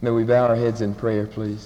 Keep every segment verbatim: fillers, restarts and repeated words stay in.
May we bow our heads in prayer, please.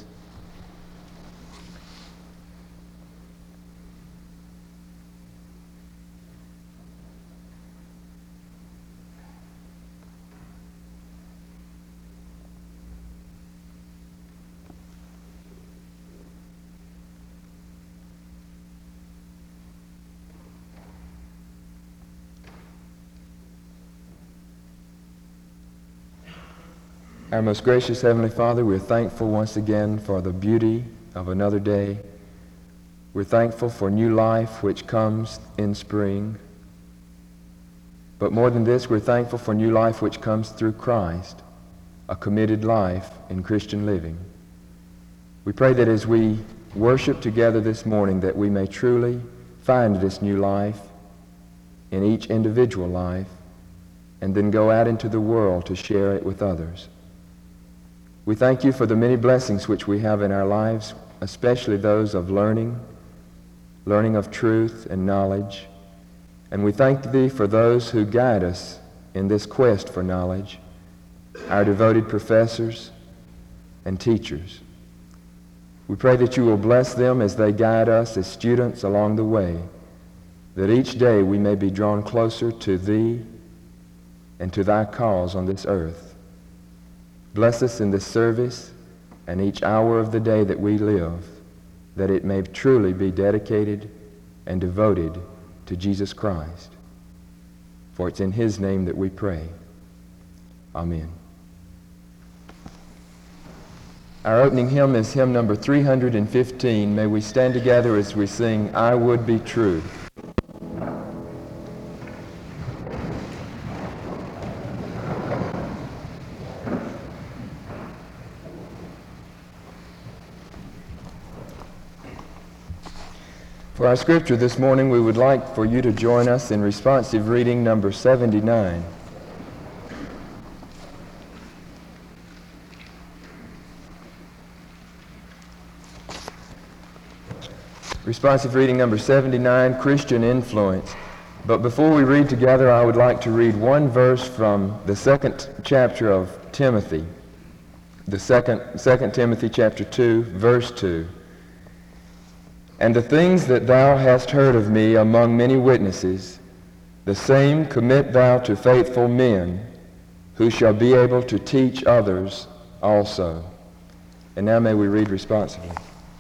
Our most gracious Heavenly Father, we're thankful once again for the beauty of another day. We're thankful for new life which comes in spring. But more than this, we're thankful for new life which comes through Christ, a committed life in Christian living. We pray that as we worship together this morning, that we may truly find this new life in each individual life, and then go out into the world to share it with others. We thank you for the many blessings which we have in our lives, especially those of learning, learning of truth and knowledge. And we thank thee for those who guide us in this quest for knowledge, our devoted professors and teachers. We pray that you will bless them as they guide us as students along the way, that each day we may be drawn closer to thee and to thy cause on this earth. Bless us in this service and each hour of the day that we live, that it may truly be dedicated and devoted to Jesus Christ. For it's in his name that we pray. Amen. Our opening hymn is hymn number three hundred fifteen. May we stand together as we sing, I Would Be True. For our scripture this morning, we would like for you to join us in responsive reading number seventy-nine. Responsive reading number seventy-nine, Christian Influence. But before we read together, I would like to read one verse from the second chapter of Timothy. The second, second Timothy chapter two, verse two. And the things that thou hast heard of me among many witnesses, the same commit thou to faithful men, who shall be able to teach others also. And now may we read responsibly.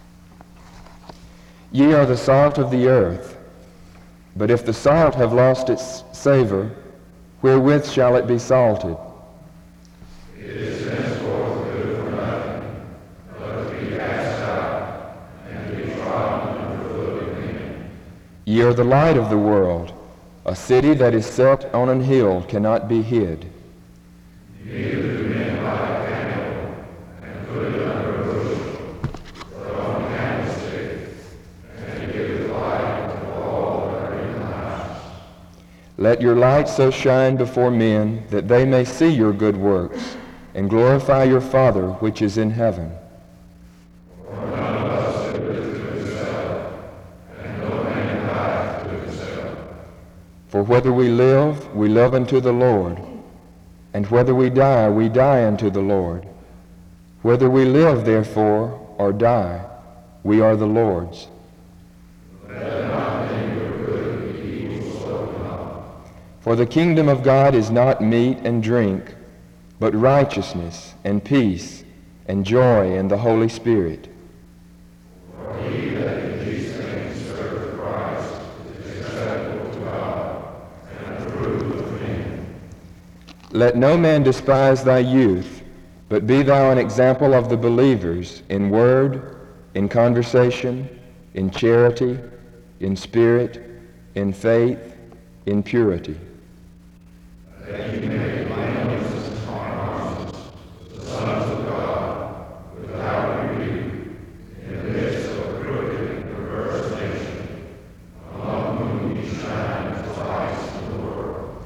Ye are the salt of the earth, but if the salt have lost its savor, wherewith shall it be salted? It is henceforth good for nothing, but to be cast out, and to be trodden under foot of men. Ye are the light of the world. A city that is set on an hill cannot be hid. Neither do men light a candle, and put it under a bushel, but on a candlestick, and it giveth light unto all that are in the house. Let your light so shine before men, that they may see your good works, and glorify your Father which is in heaven. For none of us liveth to himself, and no man dieth to himself. For whether we live, we live unto the Lord, and whether we die, we die unto the Lord. Whether we live, therefore, or die, we are the Lord's. Let not think your good be evil spoken of. For the kingdom of God is not meat and drink, but righteousness and peace and joy in the Holy Spirit. For he that in these things serveth Christ is acceptable to God, and approved of men. Let no man despise thy youth, but be thou an example of the believers in word, in conversation, in charity, in spirit, in faith, in purity. That ye may be blameless and harmless, the sons of God, without rebuke, in the midst of a crooked and perverse nation, among whom ye shine as lights in the world.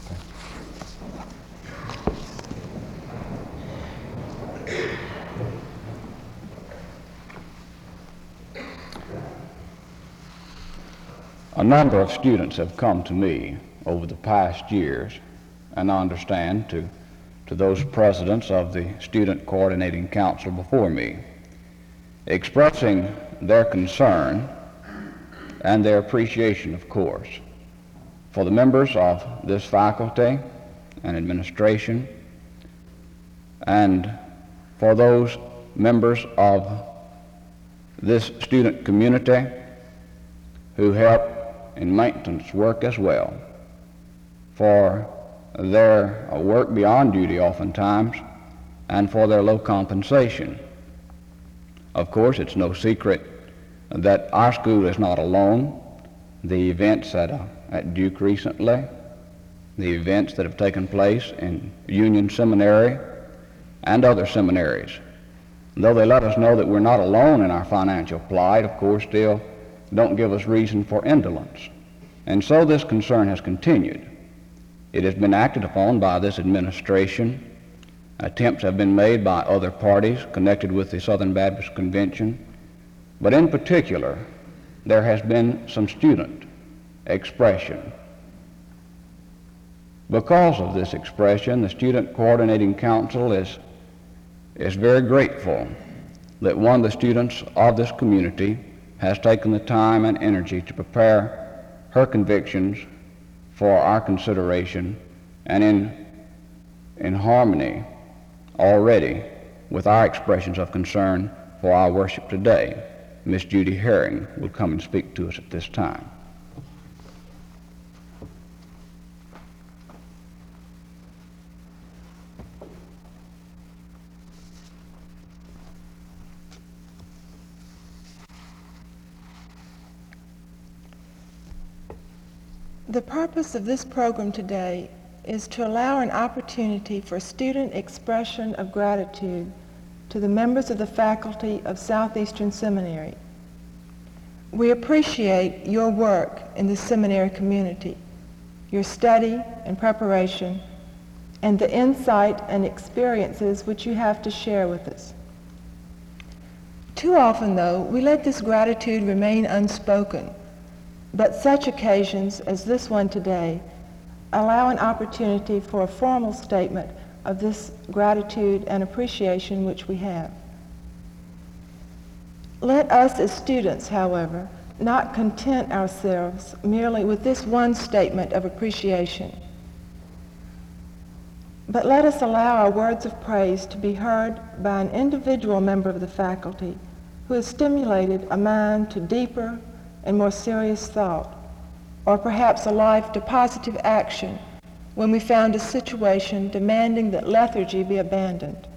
A number of students have come to me over the past years, and I understand to to those presidents of the Student Coordinating Council before me, expressing their concern and their appreciation, of course, for the members of this faculty and administration, and for those members of this student community who help in maintenance work as well, for their work beyond duty oftentimes, and for their low compensation. Of course, it's no secret that our school is not alone. The events at, uh, at Duke recently, the events that have taken place in Union Seminary and other seminaries, though they let us know that we're not alone in our financial plight, of course, still don't give us reason for indolence. And so this concern has continued. It has been acted upon by this administration. Attempts have been made by other parties connected with the Southern Baptist Convention. But in particular, there has been some student expression. Because of this expression, the Student Coordinating Council is, is very grateful that one of the students of this community has taken the time and energy to prepare her convictions for our consideration, and in, in harmony already with our expressions of concern for our worship today. Miss Judy Herring will come and speak to us at this time. The purpose of this program today is to allow an opportunity for student expression of gratitude to the members of the faculty of Southeastern Seminary. We appreciate your work in the seminary community, your study and preparation, and the insight and experiences which you have to share with us. Too often, though, we let this gratitude remain unspoken, but such occasions as this one today allow an opportunity for a formal statement of this gratitude and appreciation which we have. Let us as students, however, not content ourselves merely with this one statement of appreciation, but let us allow our words of praise to be heard by an individual member of the faculty who has stimulated a mind to deeper and more serious thought, or perhaps a life to positive action when we found a situation demanding that lethargy be abandoned.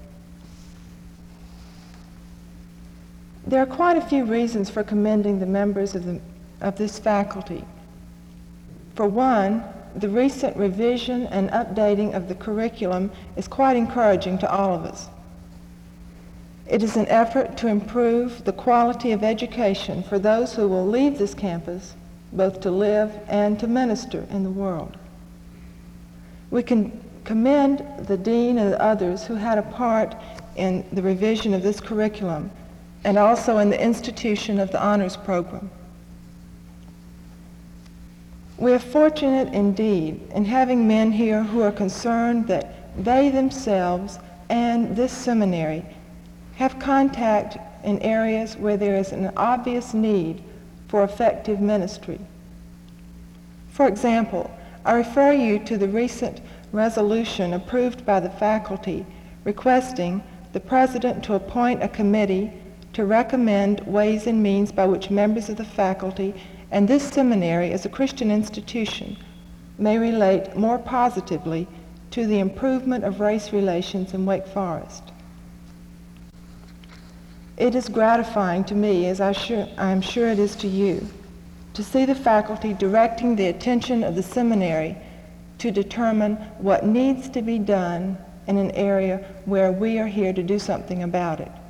There are quite a few reasons for commending the members of, the, of this faculty. For one, the recent revision and updating of the curriculum is quite encouraging to all of us. It is an effort to improve the quality of education for those who will leave this campus, both to live and to minister in the world. We can commend the dean and the others who had a part in the revision of this curriculum and also in the institution of the honors program. We are fortunate indeed in having men here who are concerned that they themselves and this seminary have contact in areas where there is an obvious need for effective ministry. For example, I refer you to the recent resolution approved by the faculty requesting the president to appoint a committee to recommend ways and means by which members of the faculty and this seminary as a Christian institution may relate more positively to the improvement of race relations in Wake Forest. It is gratifying to me, as I sure, I'm sure it is to you, to see the faculty directing the attention of the seminary to determine what needs to be done in an area where we are here to do something about it.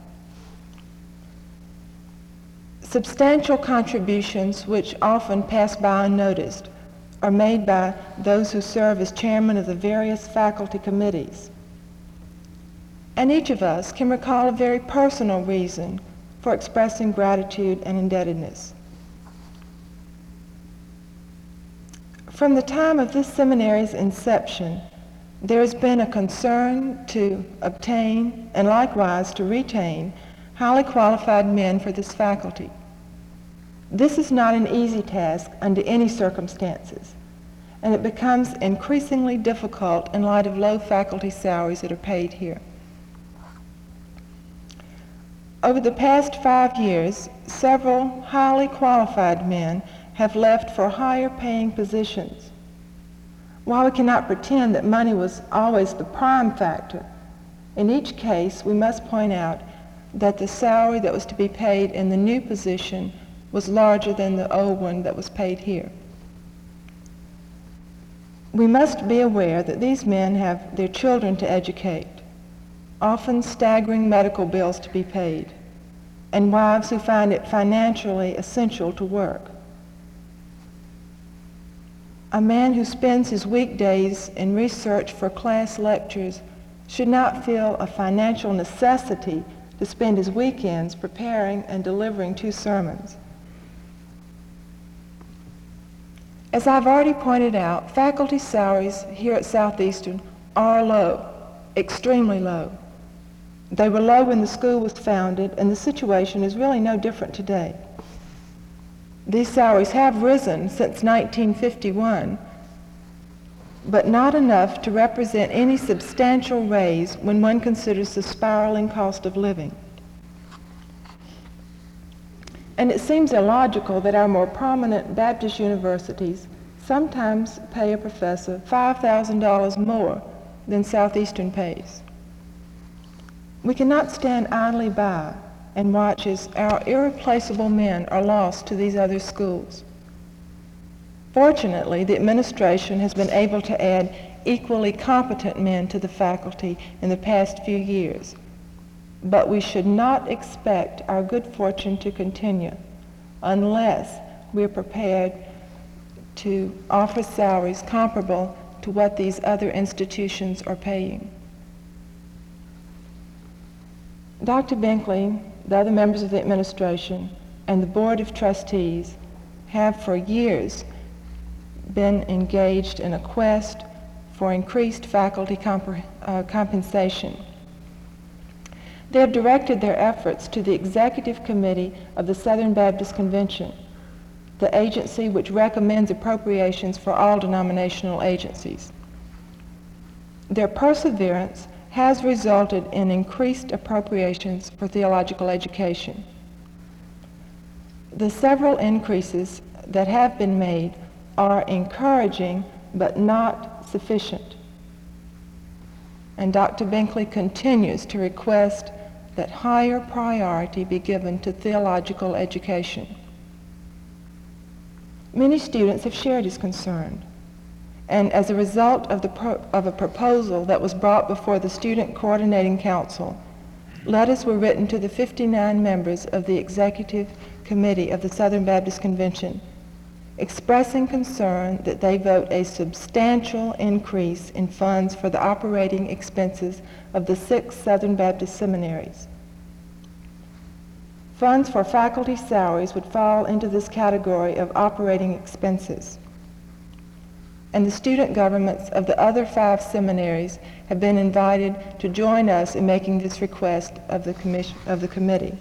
Substantial contributions, which often pass by unnoticed, are made by those who serve as chairmen of the various faculty committees. And each of us can recall a very personal reason for expressing gratitude and indebtedness. From the time of this seminary's inception, there has been a concern to obtain and likewise to retain highly qualified men for this faculty. This is not an easy task under any circumstances, and it becomes increasingly difficult in light of low faculty salaries that are paid here. Over the past five years, several highly qualified men have left for higher paying positions. While we cannot pretend that money was always the prime factor, in each case we must point out that the salary that was to be paid in the new position was larger than the old one that was paid here. We must be aware that these men have their children to educate, often staggering medical bills to be paid, and wives who find it financially essential to work. A man who spends his weekdays in research for class lectures should not feel a financial necessity to spend his weekends preparing and delivering two sermons. As I've already pointed out, faculty salaries here at Southeastern are low, extremely low. They were low when the school was founded, and the situation is really no different today. These salaries have risen since nineteen fifty-one, but not enough to represent any substantial raise when one considers the spiraling cost of living. And it seems illogical that our more prominent Baptist universities sometimes pay a professor five thousand dollars more than Southeastern pays. We cannot stand idly by and watch as our irreplaceable men are lost to these other schools. Fortunately, the administration has been able to add equally competent men to the faculty in the past few years, but we should not expect our good fortune to continue unless we're prepared to offer salaries comparable to what these other institutions are paying. Doctor Binkley, the other members of the administration, and the Board of Trustees have for years been engaged in a quest for increased faculty comp- uh, compensation. They have directed their efforts to the Executive Committee of the Southern Baptist Convention, the agency which recommends appropriations for all denominational agencies. Their perseverance has resulted in increased appropriations for theological education. The several increases that have been made are encouraging but not sufficient. And Doctor Binkley continues to request that higher priority be given to theological education. Many students have shared his concern, and as a result of, the pro- of a proposal that was brought before the Student Coordinating Council, letters were written to the fifty-nine members of the Executive Committee of the Southern Baptist Convention, expressing concern that they vote a substantial increase in funds for the operating expenses of the six Southern Baptist seminaries. Funds for faculty salaries would fall into this category of operating expenses. And the student governments of the other five seminaries have been invited to join us in making this request of the, commission, of the committee.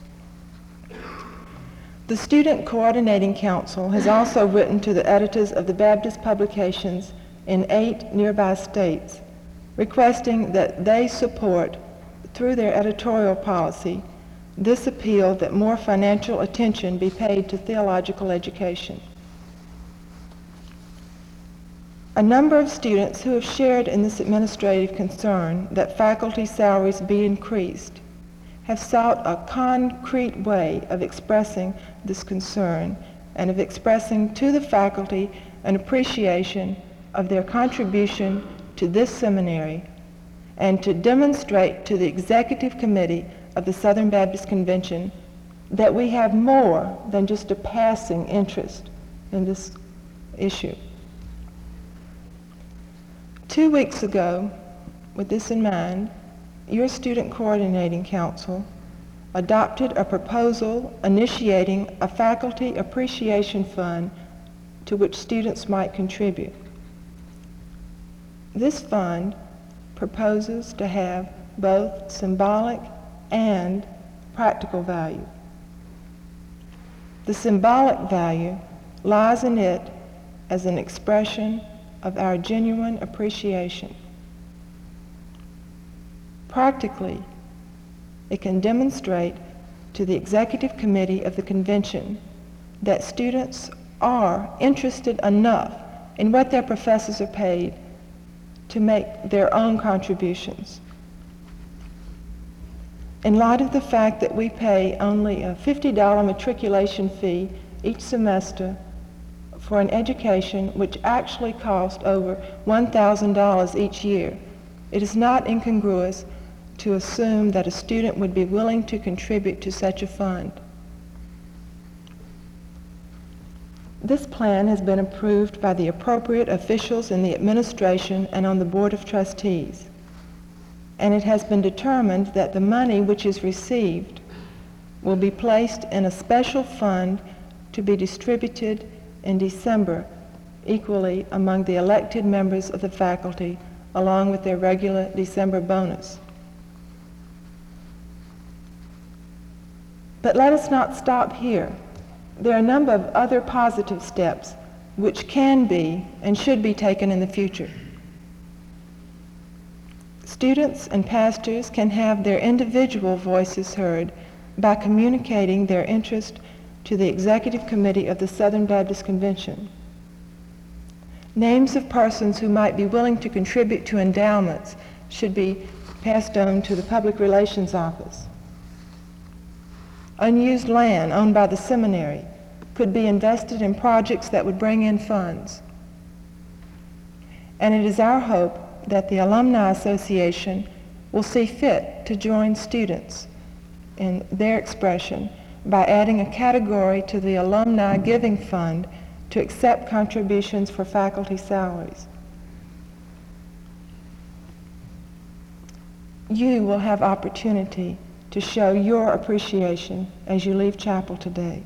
The Student Coordinating Council has also written to the editors of the Baptist publications in eight nearby states, requesting that they support, through their editorial policy, this appeal that more financial attention be paid to theological education. A number of students who have shared in this administrative concern that faculty salaries be increased have sought a concrete way of expressing this concern and of expressing to the faculty an appreciation of their contribution to this seminary and to demonstrate to the Executive Committee of the Southern Baptist Convention that we have more than just a passing interest in this issue. Two weeks ago, with this in mind, your Student Coordinating Council adopted a proposal initiating a faculty appreciation fund to which students might contribute. This fund proposes to have both symbolic and practical value. The symbolic value lies in it as an expression of our genuine appreciation. Practically, it can demonstrate to the Executive Committee of the Convention that students are interested enough in what their professors are paid to make their own contributions. In light of the fact that we pay only a fifty dollars matriculation fee each semester for an education which actually costs over one thousand dollars each year, it is not incongruous to assume that a student would be willing to contribute to such a fund. This plan has been approved by the appropriate officials in the administration and on the Board of Trustees, and it has been determined that the money which is received will be placed in a special fund to be distributed in December equally among the elected members of the faculty along with their regular December bonus. But let us not stop here. There are a number of other positive steps which can be and should be taken in the future. Students and pastors can have their individual voices heard by communicating their interest to the Executive Committee of the Southern Baptist Convention. Names of persons who might be willing to contribute to endowments should be passed on to the Public Relations Office. Unused land owned by the seminary could be invested in projects that would bring in funds. And it is our hope that the Alumni Association will see fit to join students in their expression by adding a category to the Alumni Giving Fund to accept contributions for faculty salaries. You will have opportunity to show your appreciation as you leave chapel today.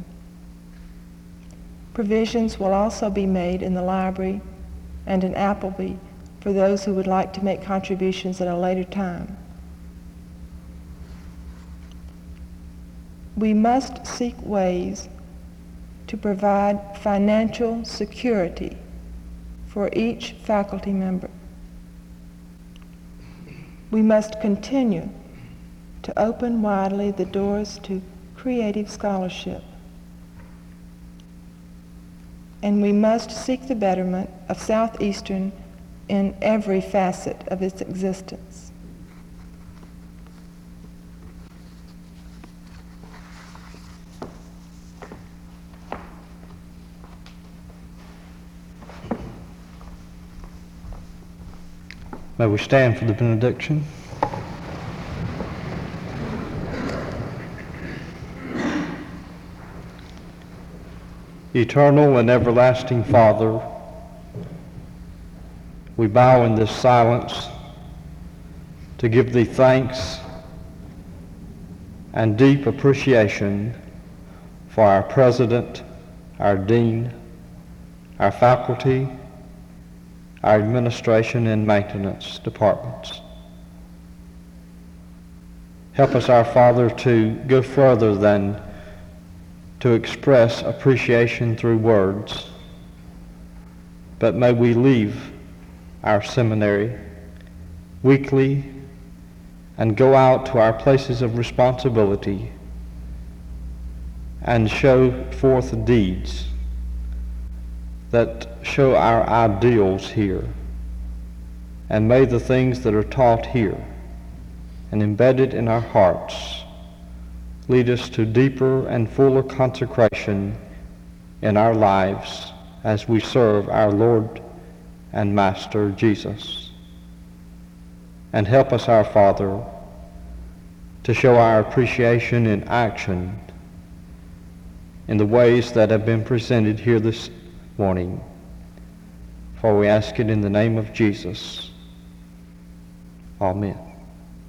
Provisions will also be made in the library and in Appleby for those who would like to make contributions at a later time. We must seek ways to provide financial security for each faculty member. We must continue to open widely the doors to creative scholarship. And we must seek the betterment of Southeastern in every facet of its existence. May we stand for the benediction? Eternal and everlasting Father, we bow in this silence to give Thee thanks and deep appreciation for our President, our Dean, our faculty, our administration and maintenance departments. Help us, our Father, to go further than to express appreciation through words, but may we leave our seminary weekly and go out to our places of responsibility and show forth deeds that show our ideals here. And may the things that are taught here and embedded in our hearts lead us to deeper and fuller consecration in our lives as we serve our Lord and Master Jesus. And help us, our Father, to show our appreciation in action in the ways that have been presented here this morning. For we ask it in the name of Jesus. Amen.